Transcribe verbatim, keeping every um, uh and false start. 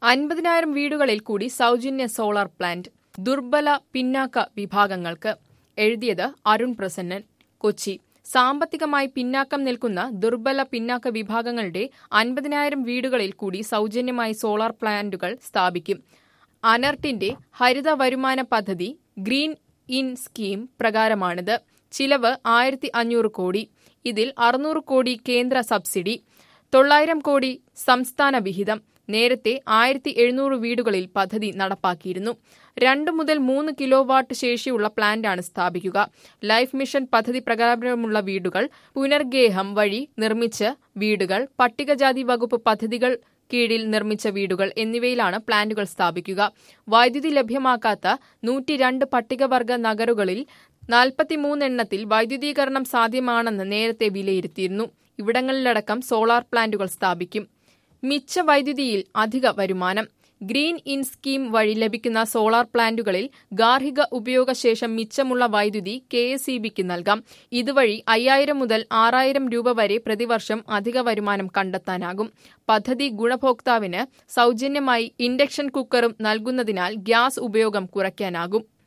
അൻപതിനായിരം വീടുകളിൽ കൂടി സൗജന്യ സോളാർ പ്ലാന്റ്. ദുർബല പിന്നാക്ക വിഭാഗങ്ങൾക്ക്. എഴുതിയത് അരുൺ പ്രസന്നൻ, കൊച്ചി. സാമ്പത്തികമായി പിന്നാക്കം നിൽക്കുന്ന ദുർബല പിന്നാക്ക വിഭാഗങ്ങളുടെ അൻപതിനായിരം വീടുകളിൽ കൂടി സൗജന്യമായി സോളാർ പ്ലാന്റുകൾ സ്ഥാപിക്കും. അനർട്ടിന്റെ ഹരിത വരുമാന പദ്ധതി ഗ്രീൻ ഇൻ സ്കീം പ്രകാരമാണിത്. ചിലവ് ആയിരത്തി അഞ്ഞൂറ് കോടി. ഇതിൽ അറുന്നൂറ് കോടി കേന്ദ്ര സബ്സിഡി, തൊള്ളായിരം കോടി സംസ്ഥാന വിഹിതം. നേരത്തെ ആയിരത്തി എഴുന്നൂറ് വീടുകളിൽ പദ്ധതി നടപ്പാക്കിയിരുന്നു. രണ്ട് മുതൽ മൂന്ന് കിലോ വാട്ട് ശേഷിയുള്ള പ്ലാന്റാണ് സ്ഥാപിക്കുക. ലൈഫ് മിഷൻ പദ്ധതി പ്രകാരമുള്ള വീടുകൾ, പുനർഗേഹം വഴി നിർമ്മിച്ച വീടുകൾ, പട്ടികജാതി വകുപ്പ് പദ്ധതികൾ കീഴിൽ നിർമ്മിച്ച വീടുകൾ എന്നിവയിലാണ് പ്ലാന്റുകൾ സ്ഥാപിക്കുക. വൈദ്യുതി ലഭ്യമാക്കാത്ത നൂറ്റി രണ്ട് പട്ടികവർഗ നഗറുകളിൽ നാൽപ്പത്തിമൂന്നെണ്ണത്തിൽ വൈദ്യുതീകരണം സാധ്യമാണെന്ന് നേരത്തെ വിലയിരുത്തിയിരുന്നു. ഇവിടങ്ങളിലടക്കം സോളാർ പ്ലാന്റുകൾ സ്ഥാപിക്കും. മിച്ച വൈദ്യുതിയിൽ അധിക വരുമാനം. ഗ്രീൻ ഇൻ സ്കീം വഴി ലഭിക്കുന്ന സോളാർ പ്ലാന്റുകളിൽ ഗാർഹിക ഉപയോഗശേഷം മിച്ചമുള്ള വൈദ്യുതി കെ എസ് ഇ ബിക്ക് നൽകാം. ഇതുവഴി അയ്യായിരം മുതൽ ആറായിരം രൂപ വരെ പ്രതിവർഷം അധിക വരുമാനം കണ്ടെത്താനാകും. പദ്ധതി ഗുണഭോക്താവിന് സൗജന്യമായി ഇൻഡക്ഷൻ കുക്കറും നൽകുന്നതിനാൽ ഗ്യാസ് ഉപയോഗം കുറയ്ക്കാനാകും.